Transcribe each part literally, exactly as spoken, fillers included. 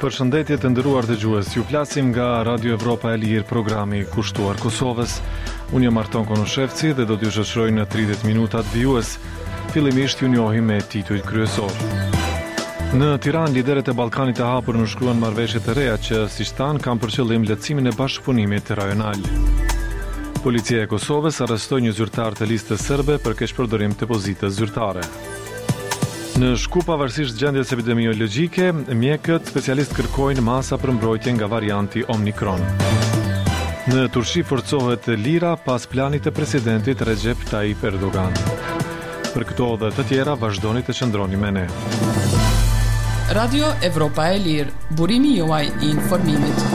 Përshëndetje të nderuar dëgjues, ju flasim nga Radio Evropa e Lirë, programi kushtuar Kosovës. Unë jam Arton Konoshevci dhe do t'ju shoqëroj në tridhjetë minutat vijues. Fillimisht ju njohim me titujt kryesor. Në Tiranë, liderët e Ballkanit të hapur nënshkruan marrëveshje të reja që, siç thanë, kanë për qëllim lehtësimin e bashkëpunimit rajonal. Policia e Kosovës arrestoi një zyrtar të listës serbe për keqpërdorim të pozitës zyrtare. Në Shkup, pavarësisht gjendjes epidemiologjike, mjekët specialistë kërkojnë masa për mbrojtje nga varianti Omikron. Në Turqi forcohet lira pas planit të presidentit Recep Tayyip Erdogan. Për këto dhe të tjera, vazhdoni të qëndroni me ne. Radio Evropa e Lirë, burimi juaj i informimit.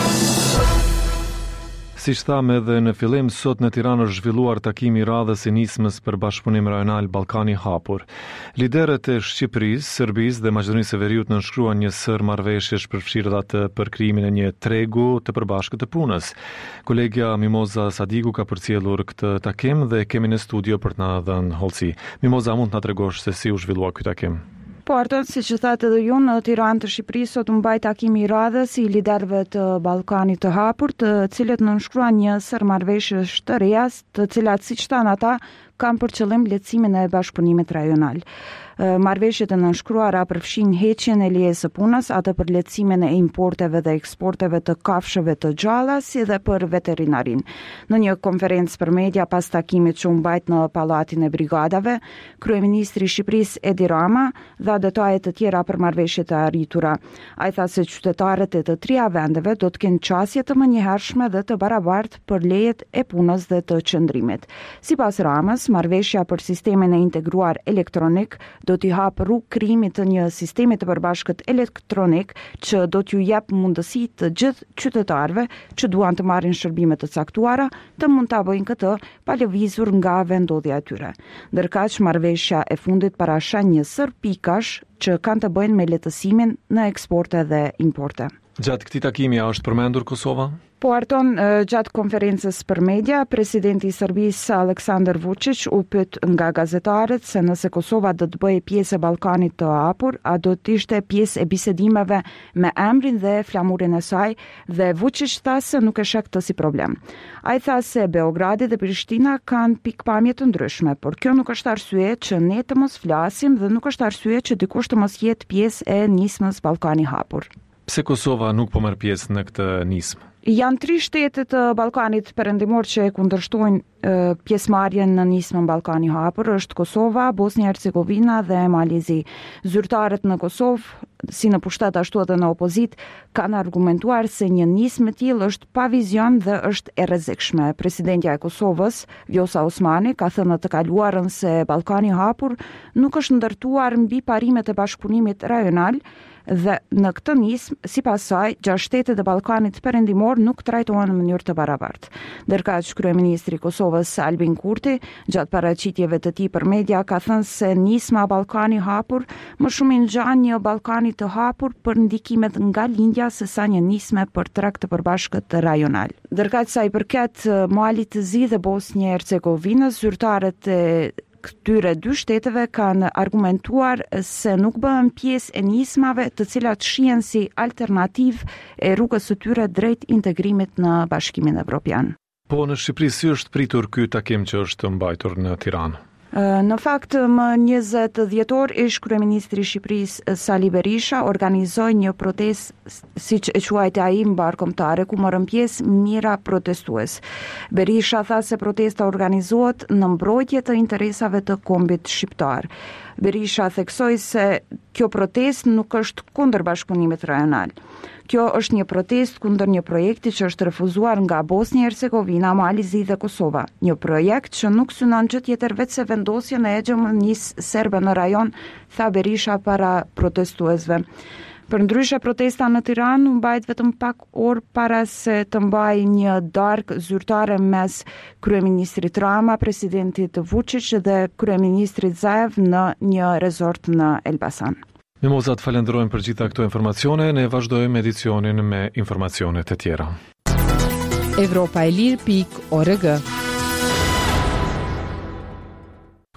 Si thamë edhe në fillim, sot në Tiranë është zhvilluar takimi i radhës i nismës për bashkëpunim rajonal Ballkani hapur. Liderët e Shqipërisë, Serbisë dhe Maqedonisë së Veriut nënshkruan një sër marrëveshjesh përfshirë të për krijimin e një tregu të përbashkët të punës. Kolegja Mimoza Sadiku ka përcjellur këtë takim dhe kemi në studio për të na dhënë hollësi. Mimoza, mund të na tregosh se si u zhvillua ky takim? Po, Arton, si që thatë edhe ju, në Tiranë të Shqipërisë sot u mbaj takimi i radhës i liderëve të Ballkanit të hapur, të cilët nënshkruan një sër marrëveshjesh të reja, të cilat, siç thanë ata, kanë për qëllim lehtësimin e bashkëpunimit rajonal. Marrëveshjet e nënshkruara përfshin heqjen e lejes së punës, atë për lehtësimin e importeve dhe eksporteve të kafshëve të gjalla, si dhe për veterinarin. Në një konferencë për media pas takimit që u mbajt në Pallatin e Brigadave, kryeministri i Shqipërisë Edi Rama dha detaje të tjera për marrëveshjet e arritura. Ai tha se qytetarët e të trija vendeve do të kenë qasje të menjëhershme dhe të barabartë për lejet e punës dhe të qëndrimit. Sipas Ramës, marrëveshja për sistemin e integruar elektronik do t'i hapë rrugë krijimit të një sistemi të përbashkët elektronik që do t'ju jep mundësi të gjithë qytetarëve që duan të marrin shërbime të caktuara të mund ta bëjnë këtë pa lëvizur nga vendodhja e tyre. Ndërkaq, marrëveshja e fundit parashon një sër pikash që kanë të bëjnë me lehtësimin në eksporte dhe importe. Gjatë këtij takimi a është përmendur Kosova? Po, Arton, gjatë konferencës për media, presidenti i Serbisë Aleksandar Vučić u pyet nga gazetarët se nëse Kosova do të bëjë pjesë e Ballkanit të hapur, a do të ishte pjesë e bisedimeve me emrin dhe flamurin e saj, dhe Vučić tha se nuk e sheh këtë si problem. Ai tha se Beogradi dhe Prishtina kanë pikpamje të ndryshme, por kjo nuk është arsye që ne të mos flasim dhe nuk është arsye që dikush të mos jetë pjesë e nismës Ballkani hapur. Pse Kosova nuk po merr pjesë në këtë nismë? Janë tri shtete të Ballkanit perëndimor që e kundërshtojnë pjesëmarrjen në nismën Ballkani hapur, është Kosova, Bosnia Hercegovina dhe Malizi. Zyrtarët në Kosovë, si në pushtet ashtu edhe në opozit, kanë argumentuar se një nismë e tillë është pa vizion dhe është e rrezikshme. Presidentja e Kosovës, Vjosa Osmani, ka thënë të kaluarën se Ballkani hapur nuk është ndërtuar mbi parimet e bashkëpunimit rajonal, dhe në këtë nismë, sipas saj, gjashtë shtetet e Ballkanit perëndimor nuk trajtohen në mënyrë të barabartë. Ndërkaq, kryeministri i Kosovës Albin Kurti, gjatë paraqitjeve të tij për media, ka thënë se nisma Ballkani hapur më shumë i ngjan një Ballkani të hapur për ndikimet nga lindja se sa një nisme për treg të përbashkët rajonal. Ndërkaq, sa i përket Malit të Zi dhe Bosnjë Hercegovinës, zyrtarët e këtyre dy shteteve kanë argumentuar se nuk bëhen pjesë e nismave të cilat shihen si alternativë e rrugës së tyre drejt integrimit në Bashkimin Evropian. Po, në Shqipëri si është pritur ky takim që është mbajtur në Tiranë? Në fakt, më njëzet dhjetor, ish kryeministri i Shqipërisë Sali Berisha organizoi një protestë, siç e quajti ai, mbarkombëtare, ku morën pjesë mijëra protestues. Berisha tha se protesta organizohet në mbrojtje të interesave të kombit shqiptar. Berisha theksoi se kjo protestë nuk është kundër bashkëpunimit rajonal. Kjo është një protestë kundër një projekti që është refuzuar nga Bosnia Hercegovina, Malizi dhe Kosova. Një projekt që nuk synon gjë tjetër veç se vendosjen e hegemonisë serbe në rajon, tha Berisha para protestuesve. Përndryshe, protesta në Tiranë u mbajt vetëm pak orë para se të mbajë një darkë zyrtare mes kryeministrit Rama, presidentit Vučić dhe kryeministrit Zaev në një rezort në Elbasan. Mimoza, të falenderojmë për gjitha këto informacione, ne vazhdojmë edicionin me informacione të tjera. evropa e lirë pikë org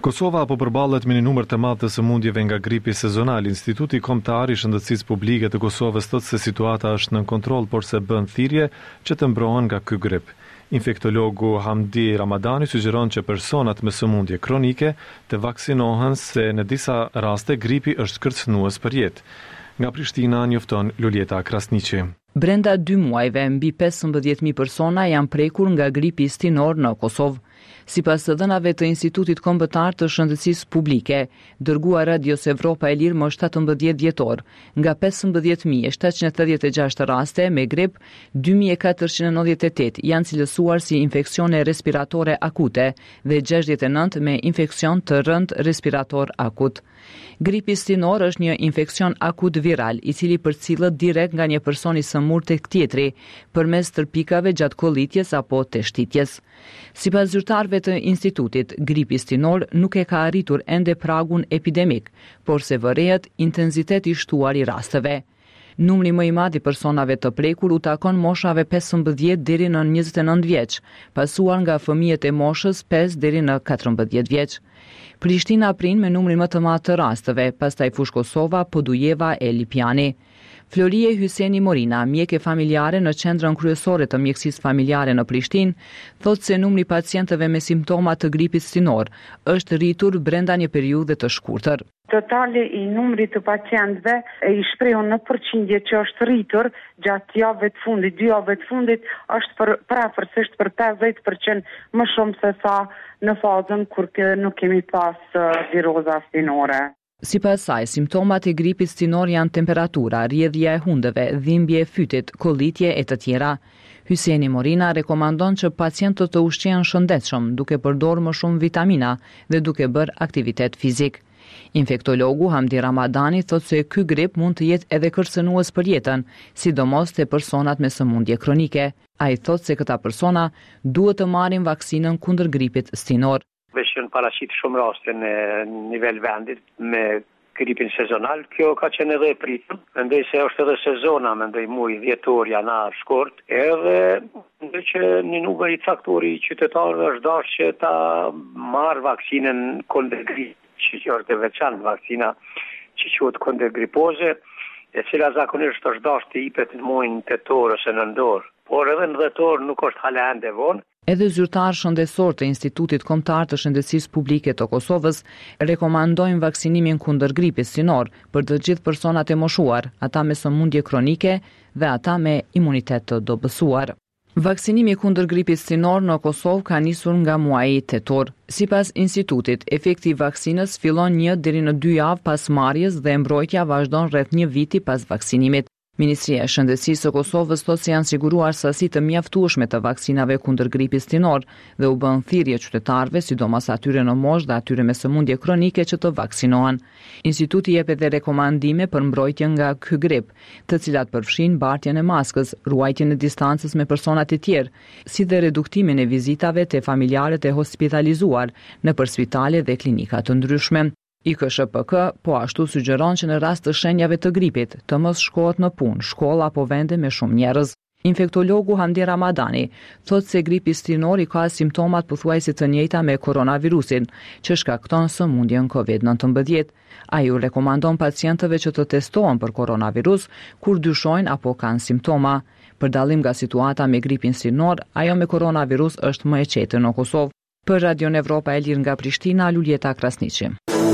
Kosova po përballet me një numër të madh të sëmundjeve nga gripi sezonal. Instituti Kombëtar i Shëndetësisë Publike të Kosovës thotë se situata është nën kontroll, por se bën thirrje që të mbrohen nga ky grip. Infektologu Hamdi Ramadani sugjeron që personat me sëmundje kronike të vaksinohen se në disa raste gripi është kërcënues për jetë. Nga Prishtina njofton Luljeta Krasniqi. Brenda dy muajve, mbi pesëmbëdhjetë mijë persona janë prekur nga gripi stinor në Kosovë. Sipas të dhënave të Institutit Kombëtar të Shëndetësisë Publike, dërguar Radios Evropa e Lirë më shtatëmbëdhjetë dhjetor, nga pesëmbëdhjetë mijë tetëqind e tridhjetë e gjashtë raste me grip, dy mijë e katërqind e nëntëdhjetë e tetë janë cilësuar si infeksione respiratore akute dhe gjashtëdhjetë e nëntë me infeksion të rënd respirator akut. Gripi stinor është një infeksion akut viral, i cili përcillet direkt nga një person i sëmur tek tjetri, përmes tërpikave gjatë kollitjes apo të shtitjes. Sipas zyrtarëve të institutit, gripi stinor nuk e ka arritur ende pragun epidemik, por se vërehet intensitet i shtuar i rasteve. Numri më i madh i personave të prekur u takon moshave pesëmbëdhjetë deri në njëzet e nëntë vjeç, pasuar nga fëmijët e moshës pesë deri në katërmbëdhjetë vjeç. Prishtina prin me numrin më të madh të rasteve, pastaj fush Kosova, Podujeva e Lipiani. Florie Hyseni Morina, mjeke familjare në qendrën kryesore të mjekësisë familjare në Prishtinë, thotë se numri i pacientëve me simptoma të gripit stinor është rritur brenda një periudhe të shkurtër. Totali i numrit të pacientëve i shprehur në përqindje që është rritur gjatë javëve të fundit, dy javëve të fundit, është për prapërsisht për pesëdhjetë përqind më shumë se sa në fazën kur nuk kemi pas viroza stinore. Sipas saj, simptomat e gripit stinor janë temperatura, rrjedhja e hundëve, dhimbje e fytit, kollitje e të tjera. Hyseni Morina rekomandon që pacientët të ushqehen shëndetshëm, duke përdorur më shumë vitamina dhe duke bërë aktivitet fizik. Infektologu Hamdi Ramadani thotë se ky grip mund të jetë edhe kërcënues për jetën, sidomos te personat me sëmundje kronike. Ai thotë se këta persona duhet të marrin vaksinën kundër gripit stinor. Veshën paraqit shumë raste në nivel vendit me gripin sezonal. Kjo ka qenë edhe e pritur, mendoj se është edhe sezona, mendoj muaj dhjetor, janar, shkurt, edhe mendoj që një numër i caktuar i qytetarëve është dashur që ta marrë vaksinën kundër gripit, që është e veçantë vaksina që quhet kundër gripoze, e cila zakonisht është dashur të jepet në muajin tetor ose nëntor, por edhe në dhjetor nuk është hala ende vonë. Edhe zyrtar shëndetësor të Institutit Kombëtar të Shëndetësisë Publike të Kosovës rekomandojnë vaksinimin kundër gripit stinor për të gjithë personat e moshuar, ata me sëmundje kronike dhe ata me imunitet të dobësuar. Vaksinimi kundër gripit stinor në Kosovë ka nisur nga muaji tetor. Sipas institutit, efekti i vaksinës fillon një deri në dy javë pas marrjes dhe mbrojtja vazhdon rreth një viti pas vaksinimit. Ministria e Shëndetësisë së Kosovës thotë se janë siguruar sasi të mjaftueshme të vaksinave kundër gripit stinor dhe u bën thirrje qytetarëve, sidomos atyre në moshë dhe atyre me sëmundje kronike që të vaksinohen. Instituti jep edhe rekomandime për mbrojtje nga ky grip, të cilat përfshin mbartjen e maskës, ruajtjen e distancës me personat e tjerë, si dhe reduktimin e vizitave te familjarët e hospitalizuar nëpër spitale dhe klinika të ndryshme. I K S H P K po ashtu sugjeron që në rast të shenjave të gripit të mos shkohet në punë, shkolla apo vende me shumë njerëz. Infektologu Hamdi Ramadani thotë se gripi stinor i ka simptomat pothuajse të njëjta me koronavirusin, që shkakton sëmundjen kovid nëntëmbëdhjetë. Ai u rekomandon pacientëve që të testohen për koronavirus kur dyshojnë apo kanë simptoma. Për dallim nga situata me gripin stinor, ajo me koronavirus është më e qetë në Kosovë. Për Radion Evropa e Lirë nga Prishtina, Luljeta Krasniqi.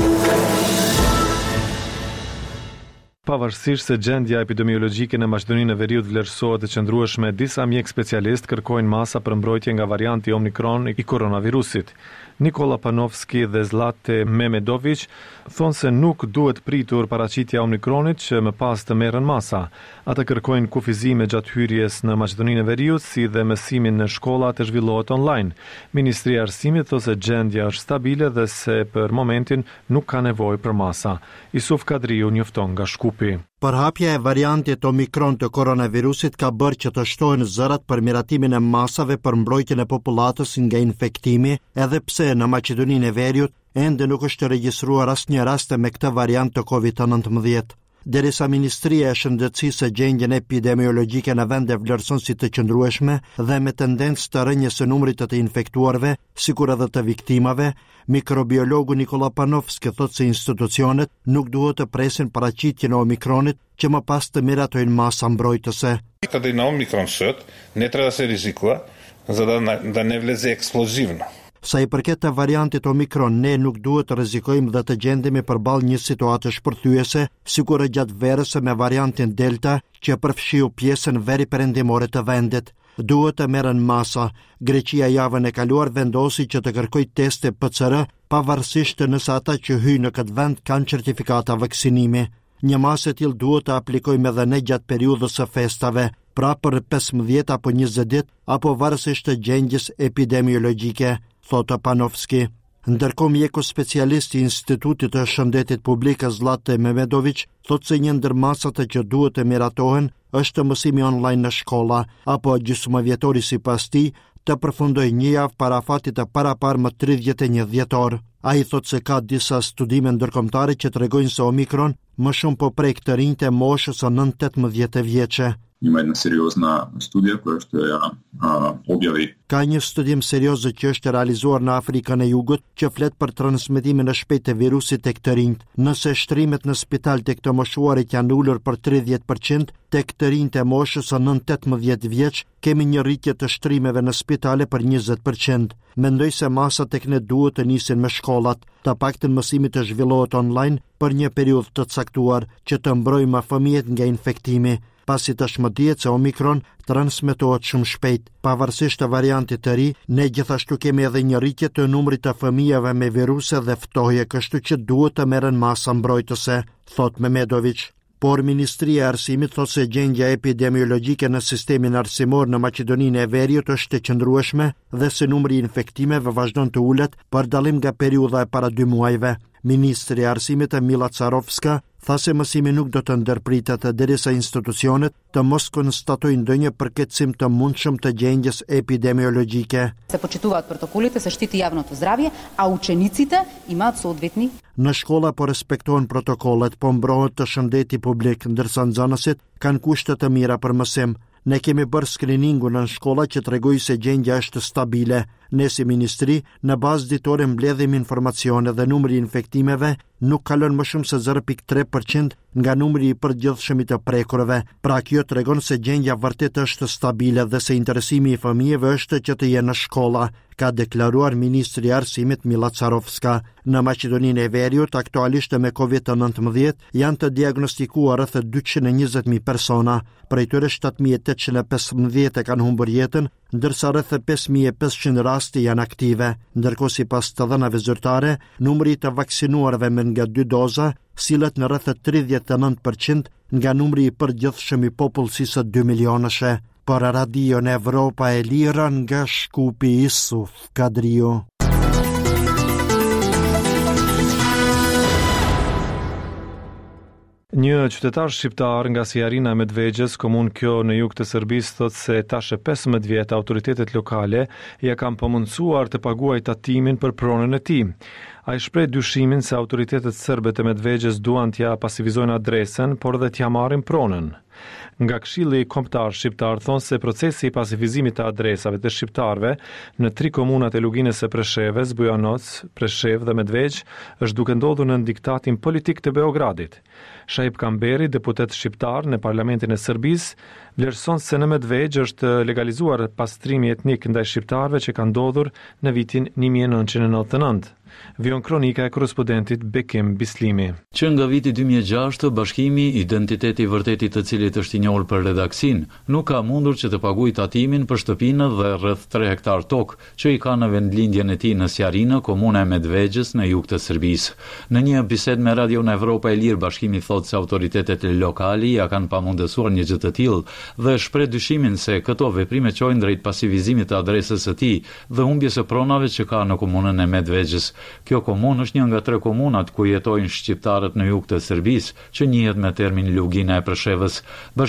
Pavarësisht se gjendja epidemiologjike në Maqedoninë e Veriut vlerësohet e qëndrueshme, disa mjek specialist kërkojnë masa për mbrojtje nga varianti Omikron i koronavirusit. Nikola Panovski dhe Zlate Memedovic thonë se nuk duhet pritur paraqitja e Omikronit që më pas të merren masa. Ata kërkojnë kufizime gjatë hyrjes në Maqedoninë e Veriut, si dhe mësimin në shkolla të zhvillohet online. Ministria e Arsimit thotë se gjendja është stabile dhe se për momentin nuk ka nevojë për masa. Isuf Kadriu njofton nga Shkupi. Përhapja e variantit Omikron të koronavirusit ka bërë që të shtohen zërat për miratimin e masave për mbrojtjen e popullatës nga infektimi, edhe pse në Maqedoninë e Veriut ende nuk është regjistruar asnjë rast me këtë variant të kovid nëntëmbëdhjetë. derisa Ministria e Shëndetësisë gjendjen epidemiologjike në vende vlerëson si të qëndrueshme dhe me tendencë të rënjes së numrit të të infektuarve, sikur edhe të viktimave, mikrobiologu Nikola Panovski thot se institucionet nuk duhet të presin paraqitjen e Omikronit që më pas të miratojnë masa mbrojtëse. Kada i na Omikron sot, ne treba da se rizikuje, za da, da ne vleze eksplozivno. Sa i përket të variantit Omikron, ne nuk duhet të rrezikojmë dhe të gjendemi përballë një situate shpërthyese, sikur e gjatë verës me variantin Delta, që përfshiu pjesën veri perëndimore të vendit. Duhet të merren masa. Greqia javën e kaluar vendosi që të kërkojë teste P C R, pavarësisht nëse ata që hyjnë në këtë vend kanë certifikata vaksinimi. Një masë e tillë duhet të aplikojmë edhe ne gjatë periudhës së festave, pra për pesëmbëdhjetë apo njëzet ditë, apo varësisht të gjendjes epidemiologjike, thotë Panovski. Ndërkohë mjeku specialist i Institutit të Shëndetit Publik Zlate Memedović thotë se një ndër masat që duhet të miratohen është mësimi online në shkolla, apo gjysmëvjetori sipas tij të përfundoj një javë para fatit të paraparë më tridhjetë e një dhjetor. Ai thotë se ka disa studime ndërkombëtare që tregojnë se Omikron më shumë po prek të rinjtë e moshës së nënt tetëmbëdhjetë vjeçë. Ima jedna seriozna studija koja što ja a, objavi. Ka një studim serioz që është realizuar në Afrikën e Jugut që flet për transmetimin e shpejtë të virusit tek të rinjt. Nëse shtrimet në spital tek të moshuarit janë ulur për tridhjetë përqind, tek të rinjt e moshës së nënt tetëmbëdhjetë vjeç kemi një rritje të shtrimeve në spitale për njëzet përqind. Mendoj se masa tek ne duhet të nisin me shkollat, të paktën mësimi të zhvillohet online për një periudhë të caktuar që të mbrojmë fëmijët nga infektimi, pasi tashmë dihet se Omikron transmetohet shumë shpejt. Pavarësisht të variantit të ri, ne gjithashtu kemi edhe një rritje të numrit të fëmijëve me viruse dhe ftohje, kështu që duhet të merren masa mbrojtëse, thot Memedović. Por Ministria e Arsimit thot se gjendja epidemiologjike në sistemin arsimor në Maqedoninë e Veriut është e qëndrueshme dhe se numri i infektimeve vazhdon të ulet për dallim nga periudha e para dy muajve. Ministri i Arsimit Mila Carovska tha se mësimi nuk do të ndërpritet derisa institucionet të mos konstatojnë ndonjë përkeqësim të mundshëm të gjendjes epidemiologjike. Se почитуваат протоколите, се штити јавното здравје, а учениците имаат соодветни. Në shkolla po respektohen protokollet, po mbrohet të shëndeti publik, ndërsa nxënësit kanë kushte të mira për mësim. Ne kemi bërë screeningu në shkolla që tregoi se gjendja është stabile. Ne si ministri, në bazë ditore mbledhim informacione dhe numri i infektimeve nuk kalon më shumë se zero pikë tre përqind nga numri i përgjithshëm i të prekurve. Pra kjo tregon se gjendja vërtet është stabile dhe se interesimi i fëmijëve është që të jenë në shkolla, ka deklaruar ministri i Arsimit Mila Carovska. Në Maqedoninë e Veriut, aktualisht me kovid nëntëmbëdhjetë janë të diagnostikuar rreth dyqind e njëzet mijë persona, prej tyre shtatë mijë e tetëqind e pesëmbëdhjetë e kanë humbur jetën, ndërsa rreth pesë mijë e pesëqind raste janë aktive. Ndërkohë sipas të dhënave zyrtare, numri i të vaksinuarve me nga dy doza sillet në rreth tridhjetë e nëntë përqind nga numri i përgjithshëm i popullsisë dy milionëshe. Për Radio në Evropa e Lira nga Shkupi Isuf Kadrio. Një qytetar shqiptar nga Sjarina e Medvegjës, komunë kjo në jug të Serbisë, thotë se tash e pesëmbëdhjetë vjet autoritetet lokale ja kanë përmundsuar të paguajë tatimin për pronën e tij. Ai shpreh dyshimin se autoritetet serbe të Medvegjës duan t'ja pasivizojnë adresën, por dhe t'ja marrin pronën. Nga Këshilli Kombëtar Shqiptar thonë se procesi i pasivizimit të adresave të shqiptarëve në tri komunat e Luginës së Preshevës, Bujanoc, Preshev dhe Medvegjë është duke ndodhur në diktatin politik të Beogradit. Shaib Kamberi, deputet shqiptar në Parlamentin e Serbisë, vlerëson se në Medvegjë është legalizuar pastrimi etnik ndaj shqiptarëve që kanë ndodhur në vitin një mijë e nëntëqind e nëntëdhjetë e nëntë. Vion kronika e korrespondentit Bekim Bislimi. Që nga viti dy mijë e gjashtë, bashkimi Identiteti i Vërtetit, të cilit është i njohur për redaksin, nuk ka mundur që të paguajë tatimin për shtëpinë dhe rreth tre hektar tokë që i ka në vendlindjen e tij në Sjarinë, komuna e Medvegjës në jug të Serbisë. Në një bisedë me Radio në Evropa e Lirë, bashkimi thotë se autoritetet lokali ja kanë pamundësuar një gjë të tillë dhe shpreh dyshimin se këto veprime çojnë drejt pasivizimit të adresës së tij dhe humbjes së pronave që ka në komunën e Medvegjës. Kjo komunë është një nga tre komunat ku jetojnë shqiptarët në jug të Serbisë, që njihet me termin Lugina e Preshevës. Bashkimi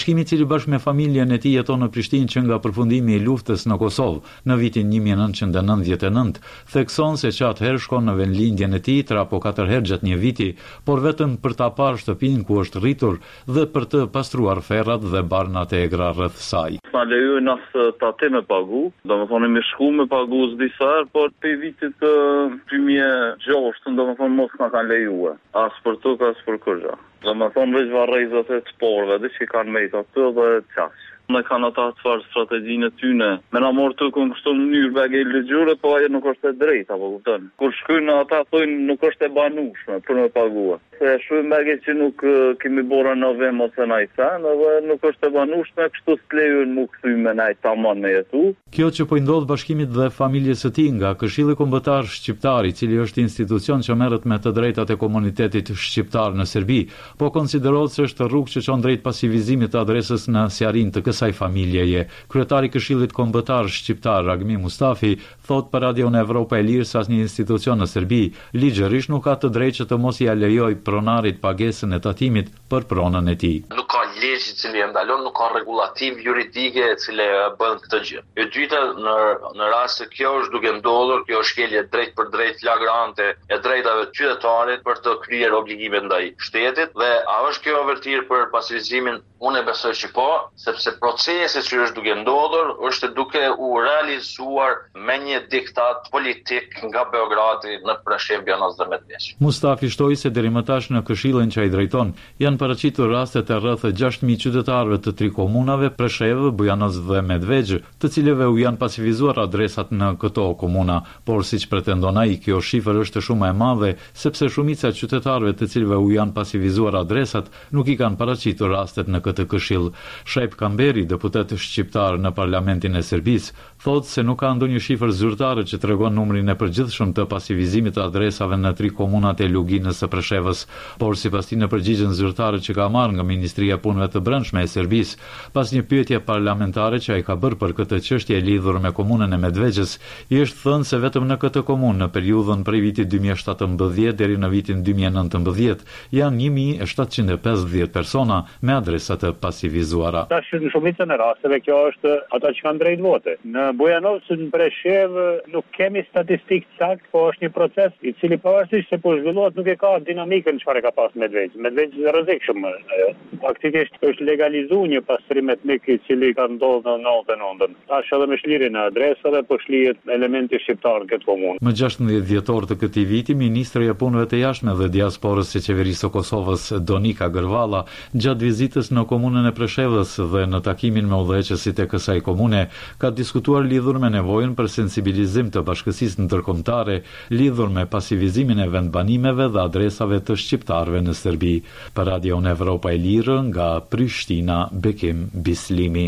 Bashkimi i cili bashkë me familjen e tij jeton në Prishtinë që nga përfundimi i luftës në Kosovë në vitin një mijë e nëntëqind e nëntëdhjetë e nëntë thekson se që atëherë shkon në vendlindjen e tij tre apo katër herë gjatë një viti, por vetëm për ta parë shtëpinë ku është rritur dhe për të pastruar ferrat dhe barnat e egra rreth saj. Na lejojnë as ta me pagu, do më thonë me shku me pagu s'disa herë, por për vitit të dy mijë e gjashtë, do më thonë mos na kanë lejuar. As për tokë, as për kërgja. Do më thonë veç varrezat e të porve, dhe që kanë mejt atë dhe qaqë. Ne kanë ata të farë strategjinë e tyne. Me na morë të kënë kështu në njërë begej lëgjure, po aje nuk është e drejt, apo kuptën. Kur shkujnë ata thojnë nuk është e banushme për me pagua. Se shumë begej që nuk kemi bora në vem ose na i sen, dhe nuk është e banushme, kështu s'lejën mu këthy me na i taman me jetu. Kjo që po i ndodh bashkimit dhe familjes së tij nga Këshilli Kombëtar Shqiptar, i cili është institucion që merret me të drejtat e komunitetit shqiptar në Serbi, po konsiderohet se është rrugë që çon drejt pasivizimit të adresës në sjarin të kësaj familjeje. Kryetari i Këshillit Kombëtar Shqiptar Ragmi Mustafi thot për Radion Evropa e Lirë se asnjë institucion në Serbi ligjërisht nuk ka të drejtë që të mos ia lejojë pronarit pagesën e tatimit për pronën e tij. Nuk ka ligj i cili e ndalon, nuk ka rregullativ juridike e cila bën këtë gjë. E dyta, në në rast se kjo është duke ndodhur, kjo është shkelje drejt për drejt flagrante e drejtave të qytetarit për të kryer obligime ndaj shtetit, dhe a është kjo vërtet për pasivizimin? Unë e besoj që po, sepse procesi që është duke ndodhur është duke u realizuar me një diktat politik nga Beogradi në Preshevë dhe Medveç. Mustafi shtoi se deri më tash në këshillin që ai drejton janë paraqitur rastet e rreth gjashtë mijë qytetarëve të tri komunave, Preshevë, Bujanoz dhe Medveç, të cilëve u janë pasivizuar adresat në këto komuna, por siç pretendon ai, kjo shifër është shumë e madhe sepse shumica e qytetarëve të cilëve u janë pasivizuar adresat nuk i kanë paraqitur rastet në këtë këshill. Shep Kamberi, deputet shqiptar në Parlamentin e Serbisë, thotë se nuk ka ndonjë shifër zyrtare që tregon numrin e përgjithshëm të pasivizimit të adresave në tri komunat e Luginës së Preshevës, por sipas tij në përgjigjen zyrtare që ka marrë nga Ministria e Punëve të Brendshme e Serbisë, pas një pyetje parlamentare që ai ka bërë për këtë çështje lidhur me komunën e Medveçës, i është thënë se vetëm në këtë komunë në periudhën prej vitit dy mijë e shtatëmbëdhjetë deri në vitin dy mijë e nëntëmbëdhjetë janë një mijë e shtatëqind e pesëdhjetë persona me adresa të pasivizuara. Tash në shumicën e rasteve kjo është ata që kanë drejt vote. Në Bujanovë, në Preshevë nuk kemi statistikë saktë, po është një proces i cili pavarësisht se po zhvillohet nuk e ka dinamikën çfarë ka pas Medveç. Medveç është rrezikshëm. Faktikisht është legalizuar një pastrim etnik i cili ka ndodhur në nëntëdhjetë e nëntën. Tash edhe me shlirjen e adresave po shlihet elementi shqiptar në këtë komunë. Më gjashtëdhjetë dhjetor të këtij viti, ministri i punëve të jashtme dhe diasporës së qeverisë së Kosovës, Donika Gërvalla, gjatë vizitës në komunën e Preshevës dhe në takimin me udhëheqësit e kësaj komune, ka diskutuar lidhur me nevojën për sensibilizim të bashkësisë ndërkombëtare lidhur me pasivizimin e vendbanimeve dhe adresave të shqiptarëve në Serbi. Për Radion Evropa e Lirë nga Prishtina, Bekim Bislimi.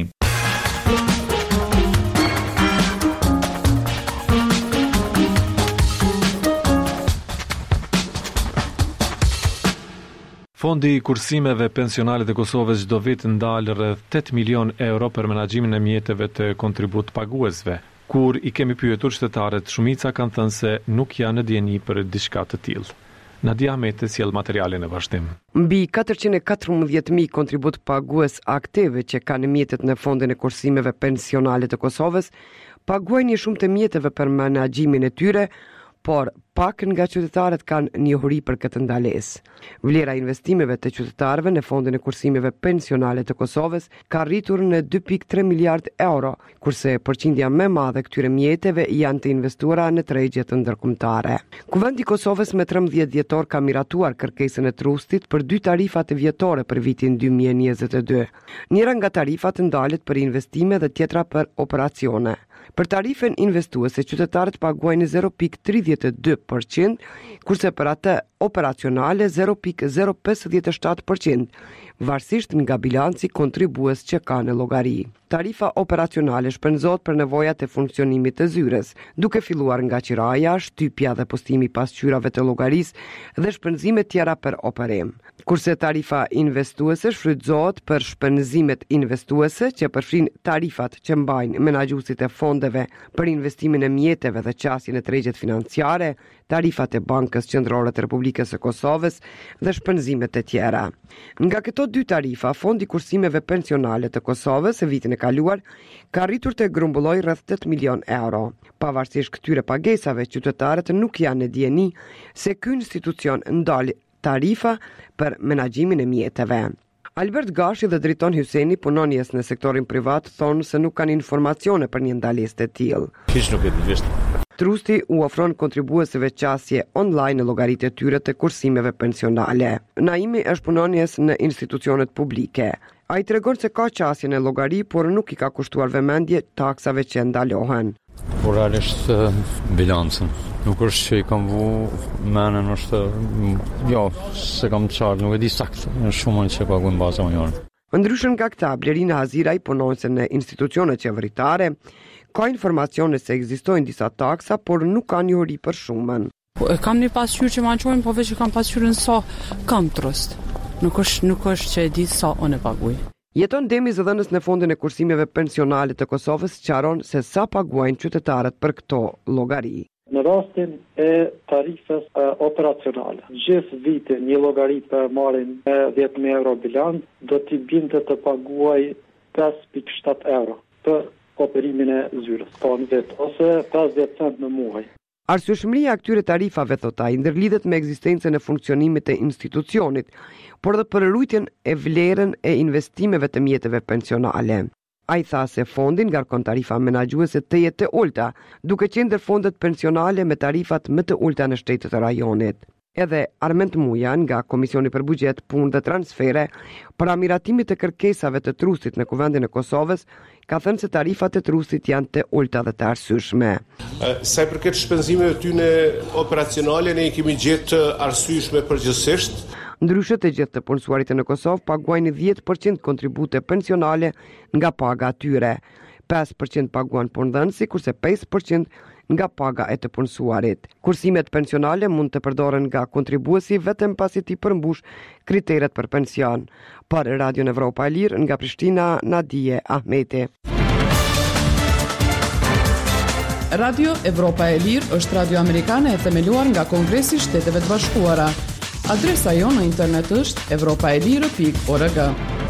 Fondi i kursimeve pensionale të Kosovës çdo vit ndal rreth tetë milion euro për menaxhimin e mjeteve të kontribut paguesve. Kur i kemi pyetur qytetarët, shumica kanë thënë se nuk janë në dieni për diçka të tillë. Nadia Ahmeti sjell materialin e vazhdim. Mbi katërqind e katërmbëdhjetë mijë kontribut pagues aktive që kanë mjetet në fondin e kursimeve pensionale të Kosovës, paguajnë një shumë të mjeteve për menaxhimin e tyre, por pak nga qytetarët kanë njohuri për këtë ndalesë. Vlera e investimeve të qytetarëve në fondin e kursimeve pensionale të Kosovës ka rritur në dy pikë tre miliard euro, kurse përqindja më e madhe këtyre mjeteve janë të investuara në tregje të ndërkombëtare. Kuvendi i Kosovës me trembëdhjetë dhjetor ka miratuar kërkesën e trustit për dy tarifat vjetore për vitin dy mijë e njëzet e dy. Njëra nga tarifat ndalet për investime dhe tjetra për operacione. Për tarifën investuese, qytetarët paguajnë zero pikë tridhjetë e dy përqind, kurse për atë operacionale zero pikë zero pesëdhjetë e shtatë përqind, varësisht nga bilanci kontribues që ka në llogari. Tarifa operacionale shpenzohet për nevojat e funksionimit të zyres, duke filluar nga qiraja, shtypja dhe postimi pas qyrave të llogarisë dhe shpenzime tjera për operim. Kurse tarifa investuese shfrytëzohet për shpenzimet investuese që përfshin tarifat që mbajnë menaxhuesit e fondeve për investimin e mjeteve dhe qasjen e tregjet financiare, tarifat e Bankës Qendrore të Republikës publike së Kosovës dhe shpenzimet e tjera. Nga këto dy tarifa, Fondi Kursimeve Pensionale të Kosovës e vitin e kaluar ka arritur të grumbulloj rreth tetë milion euro. Pavarësisht këtyre pagesave, qytetarët nuk janë në dieni se ky institucion ndali tarifa për menaxhimin e mjeteve. Albert Gashi dhe Driton Hyseni, punonjes në sektorin privat, thonë se nuk kanë informacione për një ndalesë të tillë. Hiç nuk e di vetë. Trusti u ofron kontribuesve qasje online në llogaritë e tyre të kursimeve pensionale. Naimi është punonjes në institucionet publike. Ai tregon se ka qasje në llogari, por nuk i ka kushtuar vëmendje taksave që ndalohen. Por realisht bilancën. Nuk është që i kam vu menën është, jo, se kam qarë, nuk e di saktë, në shumën që paguajnë baza majore. Ndryshën nga këta, Blerina Haziraj, punonjëse në institucionet qeveritare, ka informacione se ekzistojnë disa taksa, por nuk ka njohuri për shumën. Po, e kam një pasqyrë që ma qojnë, po veç që kam pasqyrën sa kam trust. Nuk është, nuk është që e di sa unë e paguaj. Jeton Demi Zëdhënës në Fondin e Kursimeve Pensionale të Kosovës qaron se sa paguajnë qytetarët për këto llogari. Në rastin e tarifës e, operacionale, gjithë vitin një llogari për marrin e dhjetë mijë euro bilanc, do t'i binte të paguaj pesë pikë shtatë euro për operimin e zyrës, pa në vetë, ose pesëdhjetë cent në muaj. Arsyeshmëria e këtyre tarifave, thot ai, ndërlidhet me ekzistencën e funksionimit të institucionit, por edhe për rujtjen e vlerën e investimeve të mjeteve pensionale. Ai tha se fondi ngarkon tarifa menaxhuese të jetë të ulta, duke qenë ndër fondet pensionale me tarifat më të ulta në shtetet e rajonit. Edhe Armend Muja nga Komisioni për Buxhet, Punë dhe Transfere, para miratimit të kërkesave të trustit në Kuvendin e Kosovës, ka thënë se tarifat e trustit janë të ulta dhe të arsyeshme. Sa i përket shpenzimeve tyne operacionale, ne i kemi gjetë arsyeshme përgjithsisht. Ndryshe të gjithë të punësuarit në Kosovë paguajnë dhjetë përqind kontribute pensionale nga paga atyre, pesë përqind paguan punëdhënësi, kurse pesë përqind nga paga e të punësuarit. Kursimet pensionale mund të përdoren nga kontribuesi vetëm pasi ti përmbush kriteret për pension. Për Radio Evropa e Lirë nga Prishtina, Nadije Ahmeti. Radio Evropa e Lirë është radio amerikane e themeluar nga Kongresi i Shteteve të Bashkuara. Adresa jo në internet është evropaelire pikë org.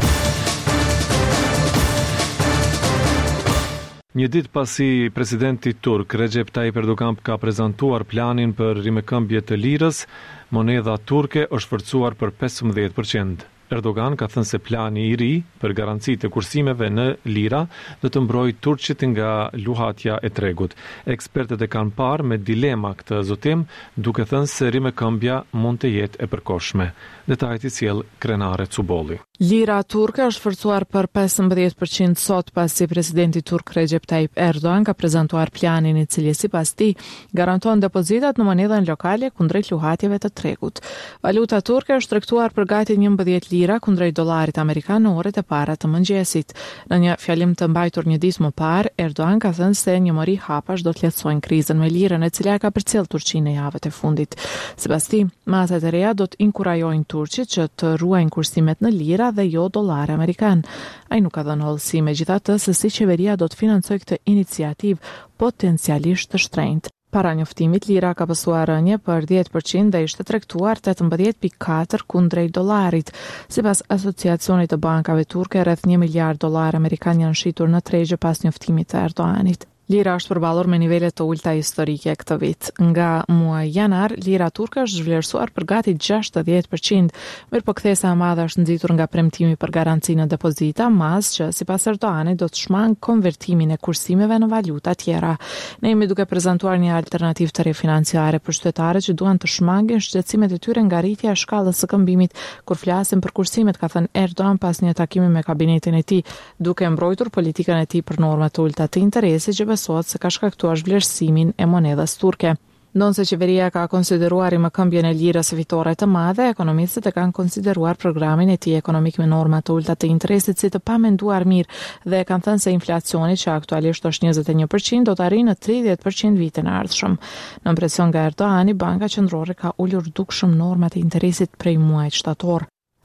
Një ditë pasi presidenti turk Recep Tayyip Erdogan ka prezantuar planin për rimëkëmbje të lirës, monedha turke është forcuar për pesëmbëdhjetë përqind. Erdogan ka thënë se plani i ri për garancitë e kursimeve në lira do të mbrojë turqit nga luhatja e tregut. Ekspertët e kanë parë me dilema këtë zotim, duke thënë se rimëkëmbja mund të jetë e përkohshme. Detajt i sjell Krenare Cubolli. Lira turke është forcuar për pesëmbëdhjetë përqind sot pasi presidenti turk Recep Tayyip Erdogan ka prezantuar planin i cili sipas tij garanton depozitat në monedhën lokale kundrejt luhatjeve të tregut. Valuta turke është tregtuar për gati njëmbëdhjetë lira kundrejt dollarit amerikan në orët e para të mëngjesit. Në një fjalim të mbajtur një ditë më parë, Erdogan ka thënë se një mori hapash do të lehtësojnë krizën me lirën e cila ka përcjell Turqinë në javët e fundit. Sipas tij, masat e reja do të inkurajojnë turqit që të ruajnë kursimet në lira dhe jo dollar amerikan. Ai nuk ka dhënë hollësi megjithatë se si qeveria do të financojë këtë iniciativë potencialisht të shtrenjtë. Para njoftimit, lira ka pësuar rënje për dhjetë përqind dhe ishte tregtuar tetëmbëdhjetë pikë katër kundrejt dollarit. Sipas Asociacionit të Bankave Turke, rreth një miliard dollar amerikan janë shitur në tregje pas njoftimit të Erdoganit. Lira është përballur me nivele të ulta historike këtë vit. Nga muaji janar, lira turke është zhvlerësuar për gati gjashtëdhjetë përqind, mirë po kthesa e madhe është nxitur nga premtimi për garancinë në depozita, mas që sipas Erdoganit do të shmang konvertimin e kursimeve në valuta tjera. Ne jemi duke prezantuar një alternativë të refinanciare për qytetarët që duan të shmangin shqetësimet e tyre nga rritja e shkallës së këmbimit kur flasim për kursimet, ka thënë Erdogan pas një takimi me kabinetin e tij, duke mbrojtur politikën e tij për norma të ulta të interesit që besohet se ka shkaktuar zhvlerësimin e monedhës turke. Ndonse qeveria ka konsideruar rimëkëmbjen e lirës fitore të madhe, ekonomistët e kanë konsideruar programin e tij ekonomik me norma të ulta të interesit si të pamenduar mirë dhe kanë thënë se inflacioni që aktualisht është njëzet e një përqind do të arrijë në tridhjetë përqind vitin e ardhshëm. Në presion nga Erdogani, Banka Qendrore ka ulur dukshëm normat e interesit prej muajit shtator.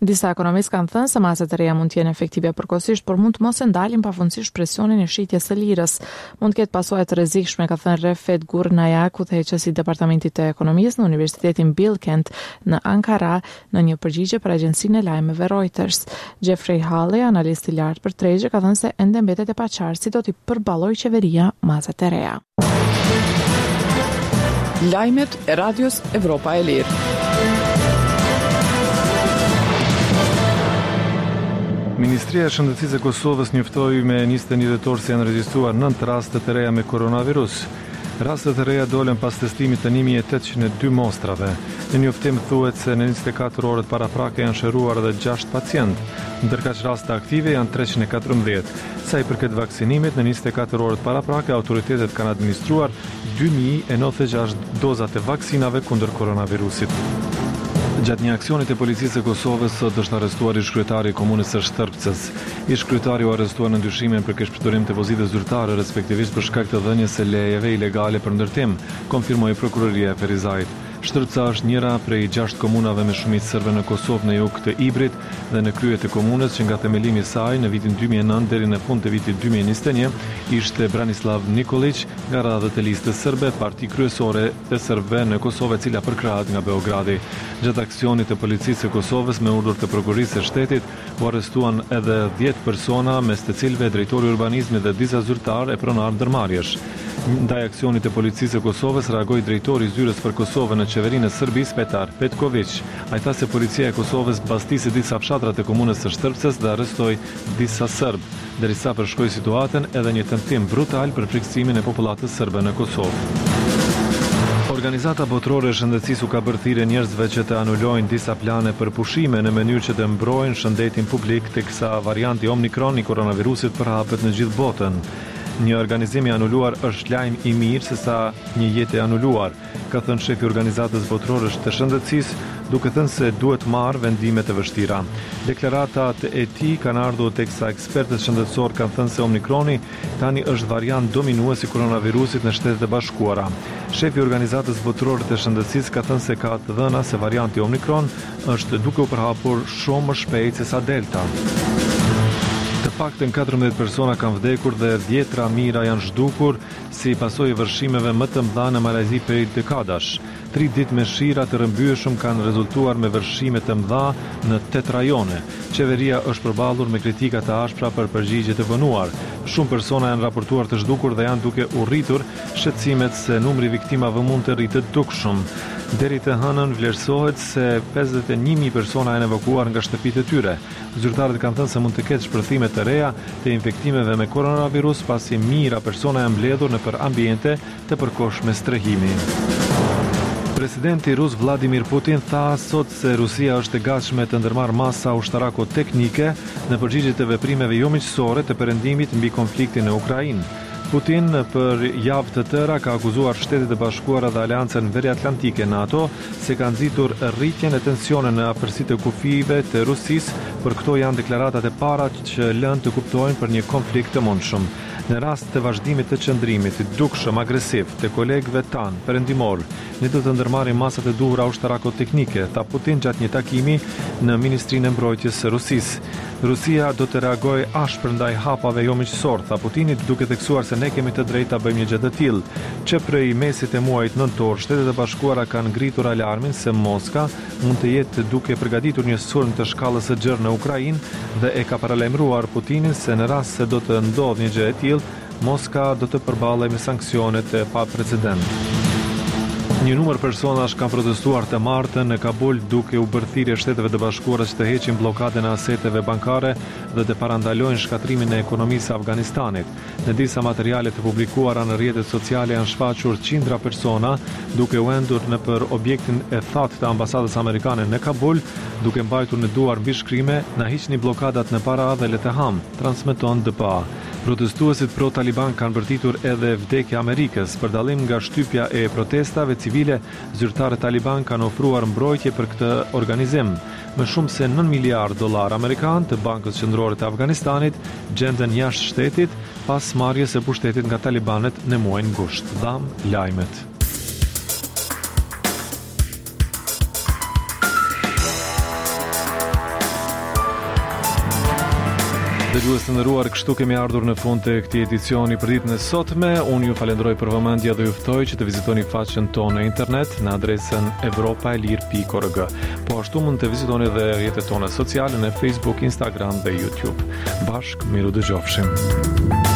Disa ekonomistë kanë thënë se masat e reja mund të jenë efektive përkohësisht, por mund të mos e ndalin pafundësisht presionin e shitjes së lirës. Mund të ketë pasojë të rrezikshme, ka thënë Refet Gurnayaku, udhëheqësi i Departamentit të Ekonomisë në Universitetin Bilkent në Ankara, në një përgjigje për agjencinë e lajmeve Reuters. Jeffrey Halley, analist i lartë për tregje, ka thënë se ende mbetet e paqartë si do t'i përballojë qeveria masat e reja. Lajmet e Radios Evropa e Lirë. Ministria e Shëndetësisë e Kosovës njoftoi me njëzet e një dhjetor se janë regjistruar nëntë raste të reja me koronavirus. Rastet e reja dolen pas testimit të një mijë e tetëqind e dy mostrave. Në njoftim thuhet se në njëzet e katër orët paraprake janë shëruar edhe gjashtë pacient, ndërkaq raste aktive janë treqind e katërmbëdhjetë. Sa i përket vaksinimit, në njëzet e katër orët paraprake autoritetet kanë administruar dy mijë e nëntëdhjetë e gjashtë dozat e vaksinave kundër koronavirusit. Gjatë një aksionit e policisë e Kosovës sot është arrestuar ish-kryetari i komunës së Shtërpcës. Ish-kryetari u arrestuar në ndyshimin për keqpërdorim të pozitës zyrtare, respektivisht për shkak të dhënies së lejeve ilegale për ndërtim, konfirmoi prokuroria e Ferizajt. Shtrpca është njëra prej gjashtë komunave me shumicë serbe në Kosovë në jug të Ibrit dhe në krye të komunës që nga themelimi i saj në vitin dy mijë e nëntë deri në fund të vitit dy mijë e njëzet e një ishte Branislav Nikolić nga radhët e listës serbe, parti kryesore të serbëve në Kosovë, e cila përkrahet nga Beogradi. Gjatë aksionit të policisë së Kosovës me urdhër të prokurisë së shtetit u arrestuan edhe dhjetë persona, mes të cilëve drejtori i urbanizmit dhe disa zyrtar e pronar ndërmarrjesh. Ndaj aksionit të policisë së Kosovës reagoi drejtori i zyrës për Kosovën në qeverinë e Serbisë, Petar Petković. Ai tha se policia e Kosovës bastisi disa fshatra të komunës së Shtërpcës dhe arrestoi disa serb, derisa përshkoi situatën edhe një tentim brutal për friksimin e popullatës serbe në Kosovë. Organizata botërore e shëndetësisë u ka bërë thirrje njerëzve që të anulojnë disa plane për pushime në mënyrë që të mbrojnë shëndetin publik teksa varianti Omikron i koronavirusit përhapet në gjithë botën. Një organizim i anuluar është lajm i mirë sesa një jetë e anuluar, ka thënë shefi i organizatës botërore të shëndetësisë, duke thënë se duhet marrë vendime të vështira. Deklaratat e tij kanë ardhur teksa ekspertët shëndetësor kanë thënë se Omikroni tani është variant dominues i koronavirusit në Shtetet e Bashkuara. Shefi i organizatës botërore të shëndetësisë ka thënë se ka të dhëna se varianti Omikron është duke u përhapur shumë më shpejt sesa Delta. Të paktën katërmbëdhjetë persona kanë vdekur dhe dhjetra mijëra janë zhdukur si pasojë e vërshimeve më të mëdha në Malajzi prej dekadash. Tri ditë me shira të rrëmbyeshëm kanë rezultuar me vërshime të mëdha në tetë rajone. Qeveria është përballur me kritika të ashpra për përgjigje të vonuar. Shumë persona janë raportuar të zhdukur dhe janë duke u rritur shqetësimet se numri viktimave mund të rritet dukshëm. Deri të hënën vlerësohet se pesëdhjetë e një mijë persona janë evakuar nga shtëpitë e tyre. Zyrtarët kanë thënë se mund të ketë shpërthime të reja të infektimeve me koronavirus pasi mijëra persona janë mbledhur nëpër ambiente të përkohshme strehimi. Presidenti rus Vladimir Putin tha sot se Rusia është e gatshme të ndërmarrë masa ushtarako-teknike në përgjigje të veprimeve jo miqësore të perëndimit mbi konfliktin në Ukrainë. Putin për javë të tëra ka akuzuar Shtetet e Bashkuara dhe Aleancën Veriatlantike NATO se kanë nxitur rritjen e tensioneve në afërsitë e kufive të Rusisë, por këto janë deklaratat e para që lënë të kuptojnë për një konflikt të mundshëm. Në rast të vazhdimit të qëndrimit të dukshëm agresiv të kolegëve tanë perëndimor, ne do të ndërmarrim masat e duhura ushtarako-teknike, tha Putin gjatë një takimi në Ministrinë e Mbrojtjes së Rusisë. Rusia do të reagojë ashpër ndaj hapave jo miqësor, tha Putini, duke theksuar se ne kemi të drejtë ta bëjmë një gjë të tillë. Që prej mesit e muajit nëntor, Shtetet e Bashkuara kanë ngritur alarmin se Moska mund të jetë duke përgatitur një sulm të shkallës së gjerë në Ukrainë dhe e ka paralajmëruar Putinin se në rast se do të ndodhë një gjë e tillë, Moska do të përballej me sanksionet e paprecedent. Një numër personash kanë protestuar të martën në Kabul duke u bërë thirrje Shteteve të Bashkuara që të heqin bllokadën e aseteve bankare dhe të parandalojnë shkatrimin e ekonomisë së Afganistanit. Në disa materiale të publikuara në rrjetet sociale janë shfaqur qindra persona duke u endur nëpër objektin e thatë të ambasadës amerikane në Kabul, duke mbajtur në duar mbi shkrime: "Na hiqni bllokadat në para dhe le të ham", transmeton D P A. Protestuesit pro-Taliban kanë bërtitur edhe vdekja Amerikës. Për dallim nga shtypja e protestave civile, zyrtarët Taliban kanë ofruar mbrojtje për këtë organizim. Më shumë se nëntë miliardë dollar amerikan të Bankës Qendrore të Afganistanit gjenden jashtë shtetit pas marrjes së pushtetit nga talibanët në muajin gusht. Dham lajmet. Dëgjues të nderuar, kështu kemi ardhur në fund të këtij edicioni për ditën e sotme. Unë ju falenderoj për vëmendje dhe ju ftoj që të vizitoni faqen tonë në internet në adresën evropaelir pikë org. Po ashtu mund të vizitoni edhe rrjetet tona sociale në Facebook, Instagram dhe YouTube. Bashk miru dëgjofshim.